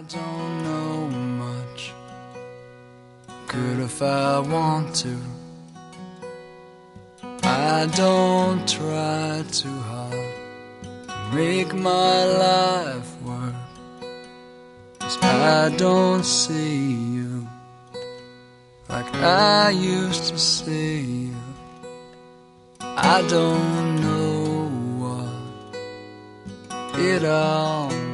don't know much, good if I want to. I don't try too hard to make my life work, 'cause I don't see you like I used to see you. I don't know what it all